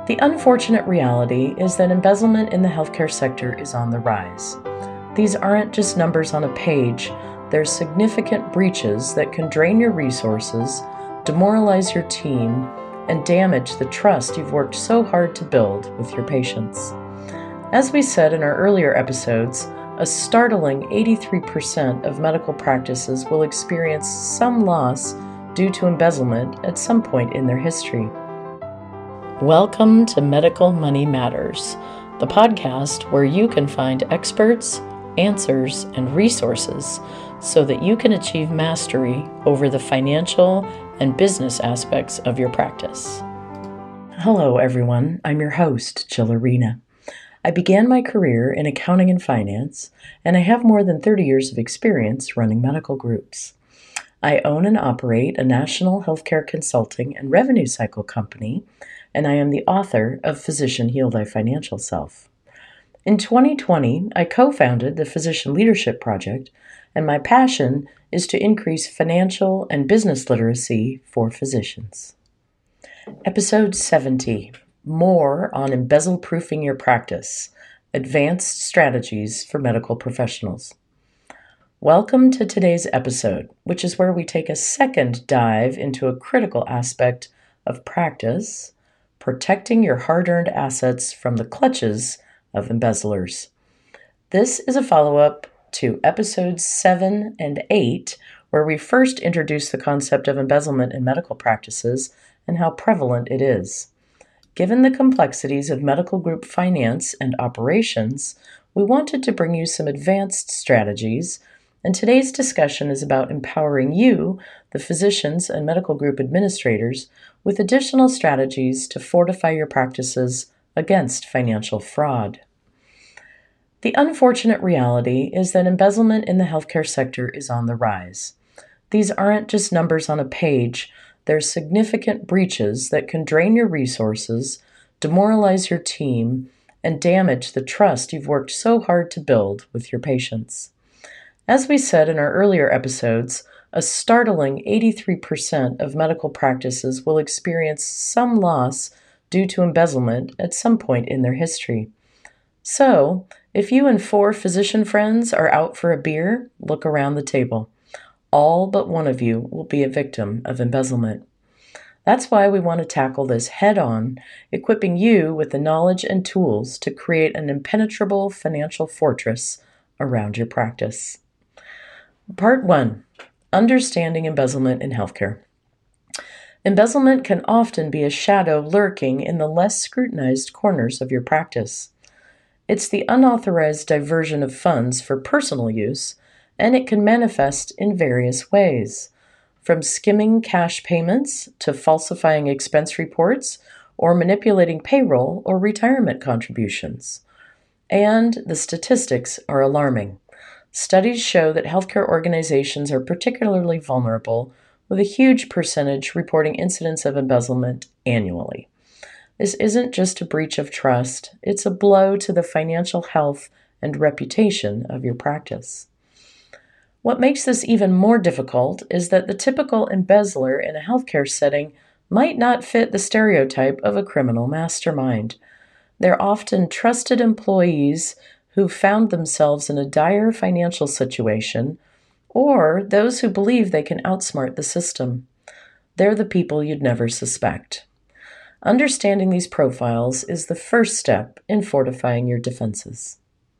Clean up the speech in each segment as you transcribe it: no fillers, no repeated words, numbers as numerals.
The unfortunate reality is that embezzlement in the healthcare sector is on the rise. These aren't just numbers on a page, they're significant breaches that can drain your resources, demoralize your team, and damage the trust you've worked so hard to build with your patients. As we said in our earlier episodes, a startling 83% of medical practices will experience some loss due to embezzlement at some point in their history. Welcome to Medical Money Matters, the podcast where you can find experts, answers, and resources so that you can achieve mastery over the financial and business aspects of your practice. Hello, everyone. I'm your host, Jill Arena. I began my career in accounting and finance, and I have more than 30 years of experience running medical groups. I own and operate a national healthcare consulting and revenue cycle company, and I am the author of Physician Heal Thy Financial Self. In 2020, I co-founded the Physician Leadership Project, and my passion is to increase financial and business literacy for physicians. Episode 70, more on embezzle-proofing your practice, advanced strategies for medical professionals. Welcome to today's episode, which is where we take a second dive into a critical aspect of practice, protecting your hard-earned assets from the clutches of embezzlers. This is a follow-up to episodes 7 and 8, where we first introduced the concept of embezzlement in medical practices and how prevalent it is. Given the complexities of medical group finance and operations, we wanted to bring you some advanced strategies, and today's discussion is about empowering you, the physicians and medical group administrators, with additional strategies to fortify your practices against financial fraud. The unfortunate reality is that embezzlement in the healthcare sector is on the rise. These aren't just numbers on a page, they're significant breaches that can drain your resources, demoralize your team, and damage the trust you've worked so hard to build with your patients. As we said in our earlier episodes, a startling 83% of medical practices will experience some loss due to embezzlement at some point in their history. So, if you and 4 physician friends are out for a beer, look around the table. All but one of you will be a victim of embezzlement. That's why we want to tackle this head-on, equipping you with the knowledge and tools to create an impenetrable financial fortress around your practice. Part 1. Understanding embezzlement in healthcare. Embezzlement can often be a shadow lurking in the less scrutinized corners of your practice. It's the unauthorized diversion of funds for personal use, and it can manifest in various ways, from skimming cash payments to falsifying expense reports or manipulating payroll or retirement contributions. And the statistics are alarming. Studies show that healthcare organizations are particularly vulnerable, with a huge percentage reporting incidents of embezzlement annually. This isn't just a breach of trust, it's a blow to the financial health and reputation of your practice. What makes this even more difficult is that the typical embezzler in a healthcare setting might not fit the stereotype of a criminal mastermind. They're often trusted employees who found themselves in a dire financial situation, or those who believe they can outsmart the system. They're the people you'd never suspect. Understanding these profiles is the first step in fortifying your defenses.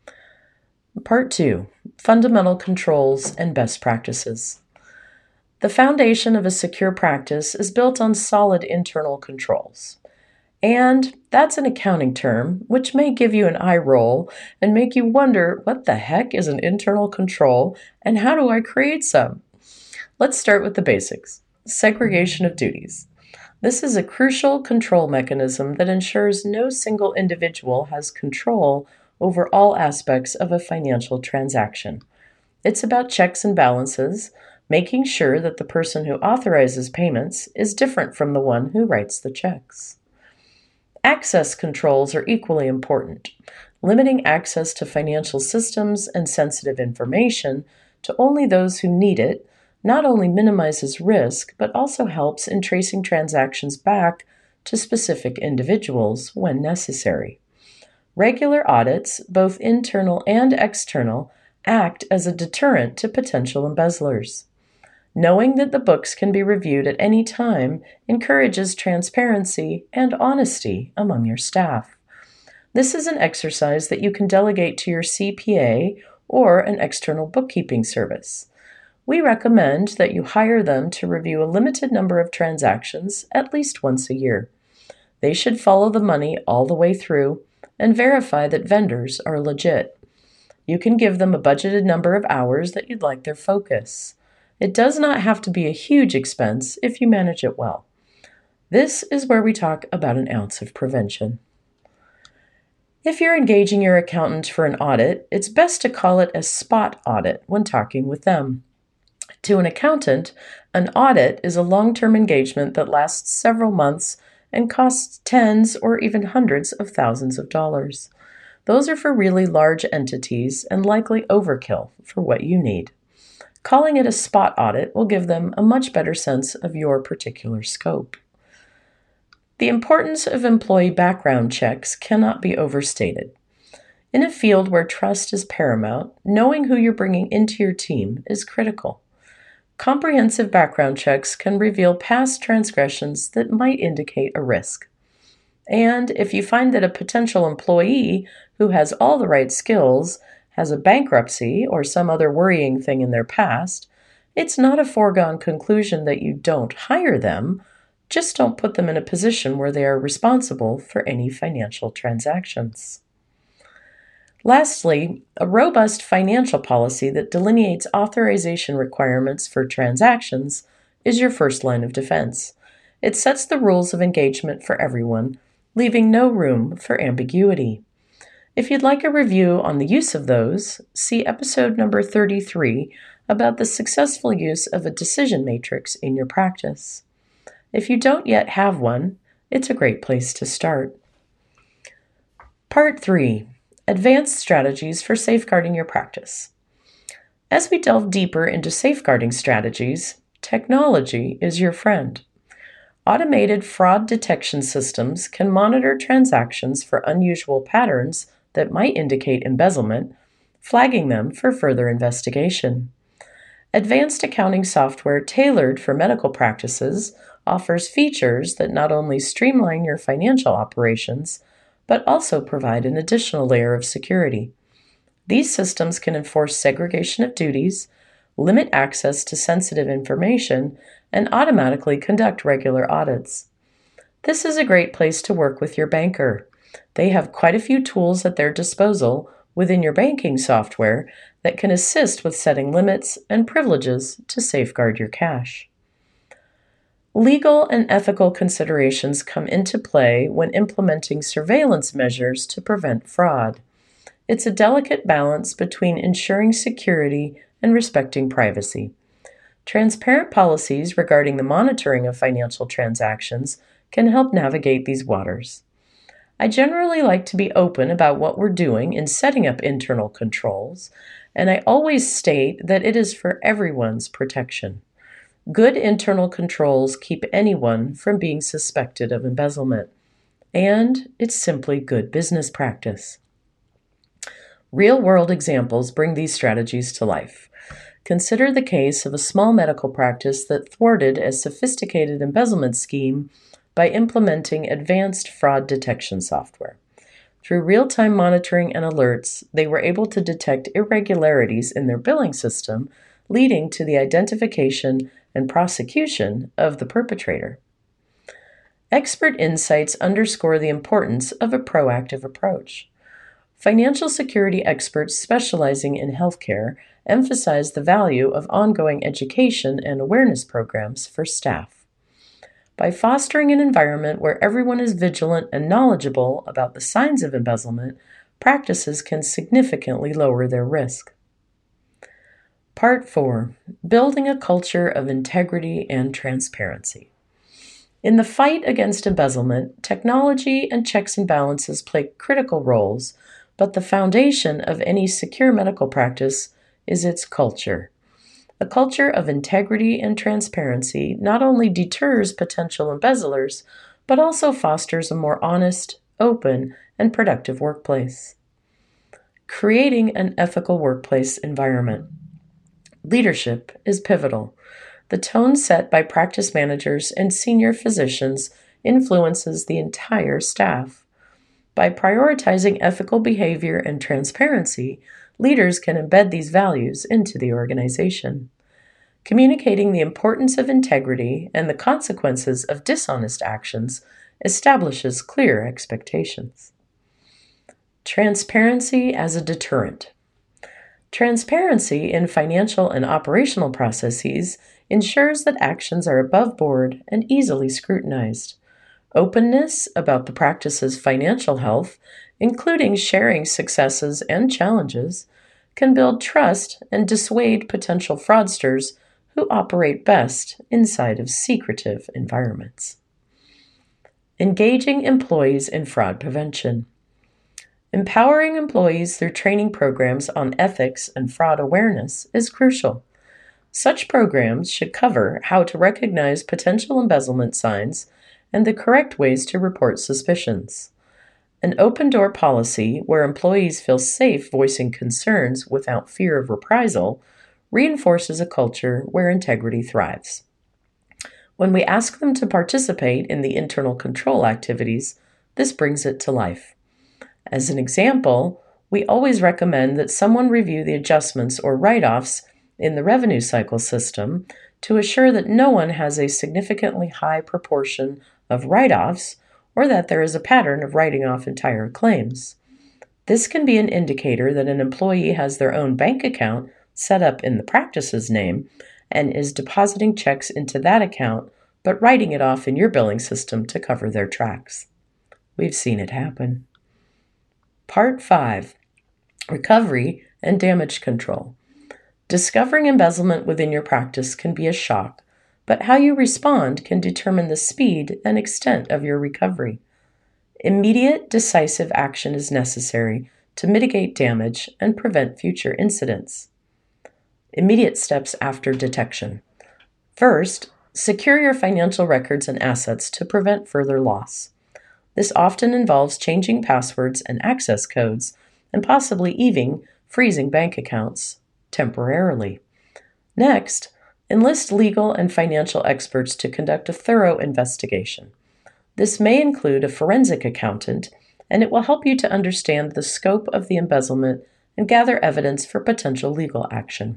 Part 2. Fundamental controls and best practices. The foundation of a secure practice is built on solid internal controls. And that's an accounting term, which may give you an eye roll and make you wonder, what the heck is an internal control and how do I create some? Let's start with the basics. Segregation of duties. This is a crucial control mechanism that ensures no single individual has control over all aspects of a financial transaction. It's about checks and balances, making sure that the person who authorizes payments is different from the one who writes the checks. Access controls are equally important, limiting access to financial systems and sensitive information to only those who need it not only minimizes risk, but also helps in tracing transactions back to specific individuals when necessary. Regular audits, both internal and external, act as a deterrent to potential embezzlers. Knowing that the books can be reviewed at any time encourages transparency and honesty among your staff. This is an exercise that you can delegate to your CPA or an external bookkeeping service. We recommend that you hire them to review a limited number of transactions at least once a year. They should follow the money all the way through and verify that vendors are legit. You can give them a budgeted number of hours that you'd like their focus. It does not have to be a huge expense if you manage it well. This is where we talk about an ounce of prevention. If you're engaging your accountant for an audit, it's best to call it a spot audit when talking with them. To an accountant, an audit is a long-term engagement that lasts several months and costs tens or even hundreds of thousands of dollars. Those are for really large entities and likely overkill for what you need. Calling it a spot audit will give them a much better sense of your particular scope. The importance of employee background checks cannot be overstated. In a field where trust is paramount, knowing who you're bringing into your team is critical. Comprehensive background checks can reveal past transgressions that might indicate a risk. And if you find that a potential employee who has all the right skills has a bankruptcy or some other worrying thing in their past, it's not a foregone conclusion that you don't hire them, just don't put them in a position where they are responsible for any financial transactions. Lastly, a robust financial policy that delineates authorization requirements for transactions is your first line of defense. It sets the rules of engagement for everyone, leaving no room for ambiguity. If you'd like a review on the use of those, see episode number 33 about the successful use of a decision matrix in your practice. If you don't yet have one, it's a great place to start. Part 3. Advanced Strategies for Safeguarding Your Practice. As we delve deeper into safeguarding strategies, technology is your friend. Automated fraud detection systems can monitor transactions for unusual patterns that might indicate embezzlement, flagging them for further investigation. Advanced accounting software tailored for medical practices offers features that not only streamline your financial operations, but also provide an additional layer of security. These systems can enforce segregation of duties, limit access to sensitive information, and automatically conduct regular audits. This is a great place to work with your banker. They have quite a few tools at their disposal within your banking software that can assist with setting limits and privileges to safeguard your cash. Legal and ethical considerations come into play when implementing surveillance measures to prevent fraud. It's a delicate balance between ensuring security and respecting privacy. Transparent policies regarding the monitoring of financial transactions can help navigate these waters. I generally like to be open about what we're doing in setting up internal controls, and I always state that it is for everyone's protection. Good internal controls keep anyone from being suspected of embezzlement, and it's simply good business practice. Real-world examples bring these strategies to life. Consider the case of a small medical practice that thwarted a sophisticated embezzlement scheme by implementing advanced fraud detection software. Through real-time monitoring and alerts, they were able to detect irregularities in their billing system, leading to the identification and prosecution of the perpetrator. Expert insights underscore the importance of a proactive approach. Financial security experts specializing in healthcare emphasize the value of ongoing education and awareness programs for staff. By fostering an environment where everyone is vigilant and knowledgeable about the signs of embezzlement, practices can significantly lower their risk. Part 4. Building a culture of integrity and transparency. In the fight against embezzlement, technology and checks and balances play critical roles, but the foundation of any secure medical practice is its culture. A culture of integrity and transparency not only deters potential embezzlers, but also fosters a more honest, open, and productive workplace. Creating an ethical workplace environment. Leadership is pivotal. The tone set by practice managers and senior physicians influences the entire staff. By prioritizing ethical behavior and transparency, leaders can embed these values into the organization. Communicating the importance of integrity and the consequences of dishonest actions establishes clear expectations. Transparency as a deterrent. Transparency in financial and operational processes ensures that actions are above board and easily scrutinized. Openness about the practice's financial health, including sharing successes and challenges, can build trust and dissuade potential fraudsters who operate best inside of secretive environments. Engaging employees in fraud prevention. Empowering employees through training programs on ethics and fraud awareness is crucial. Such programs should cover how to recognize potential embezzlement signs and the correct ways to report suspicions. An open door policy where employees feel safe voicing concerns without fear of reprisal reinforces a culture where integrity thrives. When we ask them to participate in the internal control activities, this brings it to life. As an example, we always recommend that someone review the adjustments or write-offs in the revenue cycle system to assure that no one has a significantly high proportion of write-offs or that there is a pattern of writing off entire claims. This can be an indicator that an employee has their own bank account set up in the practice's name and is depositing checks into that account but writing it off in your billing system to cover their tracks. We've seen it happen. Part 5. Recovery and Damage Control. Discovering embezzlement within your practice can be a shock, but how you respond can determine the speed and extent of your recovery. Immediate, decisive action is necessary to mitigate damage and prevent future incidents. Immediate steps after detection. First, secure your financial records and assets to prevent further loss. This often involves changing passwords and access codes, and possibly even freezing bank accounts temporarily. Next, enlist legal and financial experts to conduct a thorough investigation. This may include a forensic accountant, and it will help you to understand the scope of the embezzlement and gather evidence for potential legal action.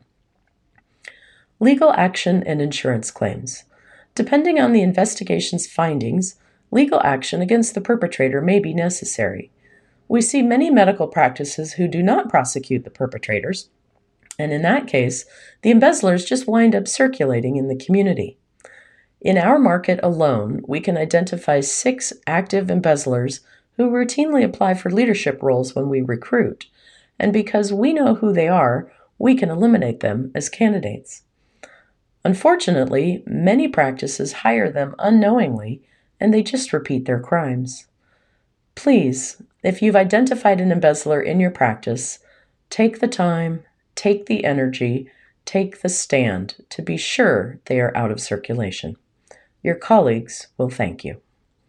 Legal action and insurance claims. Depending on the investigation's findings, legal action against the perpetrator may be necessary. We see many medical practices who do not prosecute the perpetrators, and in that case, the embezzlers just wind up circulating in the community. In our market alone, we can identify 6 active embezzlers who routinely apply for leadership roles when we recruit, and because we know who they are, we can eliminate them as candidates. Unfortunately, many practices hire them unknowingly, and they just repeat their crimes. Please, if you've identified an embezzler in your practice, take the time, take the energy, take the stand to be sure they are out of circulation. Your colleagues will thank you.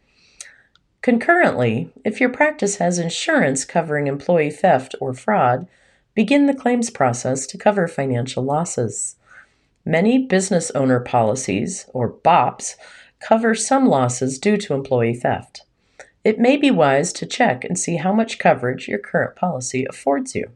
Concurrently, if your practice has insurance covering employee theft or fraud, begin the claims process to cover financial losses. Many business owner policies, or BOPs, cover some losses due to employee theft. It may be wise to check and see how much coverage your current policy affords you.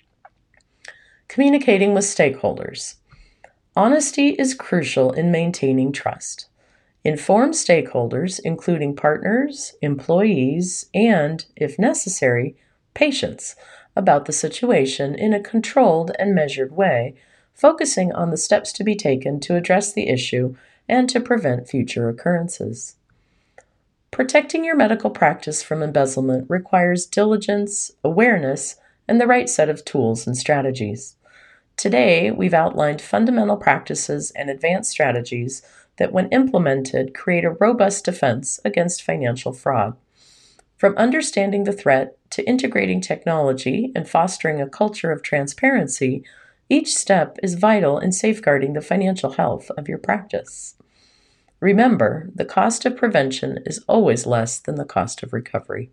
Communicating with stakeholders. Honesty is crucial in maintaining trust. Inform stakeholders, including partners, employees, and, if necessary, patients, about the situation in a controlled and measured way, focusing on the steps to be taken to address the issue and to prevent future occurrences. Protecting your medical practice from embezzlement requires diligence, awareness, and the right set of tools and strategies. Today, we've outlined fundamental practices and advanced strategies that, when implemented, create a robust defense against financial fraud. From understanding the threat to integrating technology and fostering a culture of transparency, each step is vital in safeguarding the financial health of your practice. Remember, the cost of prevention is always less than the cost of recovery.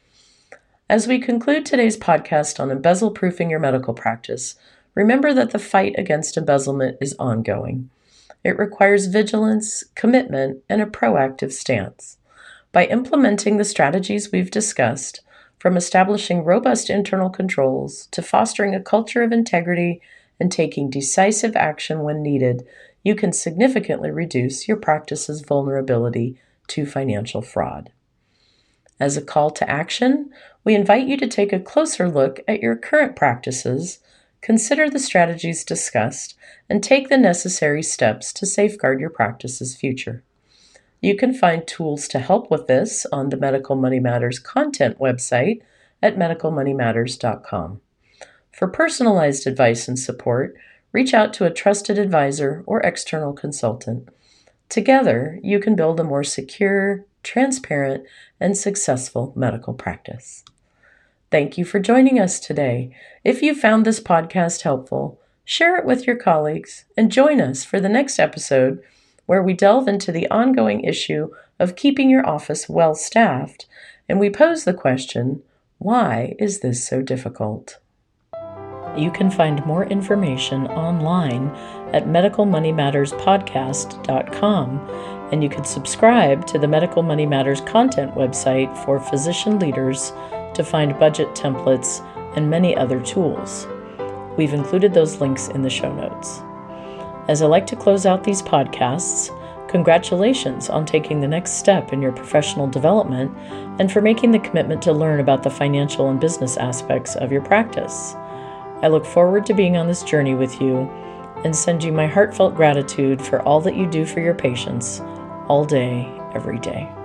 As we conclude today's podcast on embezzle-proofing your medical practice, remember that the fight against embezzlement is ongoing. It requires vigilance, commitment, and a proactive stance. By implementing the strategies we've discussed, from establishing robust internal controls to fostering a culture of integrity and taking decisive action when needed, you can significantly reduce your practice's vulnerability to financial fraud. As a call to action, we invite you to take a closer look at your current practices, consider the strategies discussed, and take the necessary steps to safeguard your practice's future. You can find tools to help with this on the Medical Money Matters content website at medicalmoneymatters.com. For personalized advice and support, reach out to a trusted advisor or external consultant. Together, you can build a more secure, transparent, and successful medical practice. Thank you for joining us today. If you found this podcast helpful, share it with your colleagues and join us for the next episode where we delve into the ongoing issue of keeping your office well-staffed, and we pose the question, why is this so difficult? You can find more information online at medicalmoneymatterspodcast.com, and you can subscribe to the Medical Money Matters content website for physician leaders to find budget templates and many other tools. We've included those links in the show notes. As I like to close out these podcasts, congratulations on taking the next step in your professional development and for making the commitment to learn about the financial and business aspects of your practice. I look forward to being on this journey with you and send you my heartfelt gratitude for all that you do for your patients all day, every day.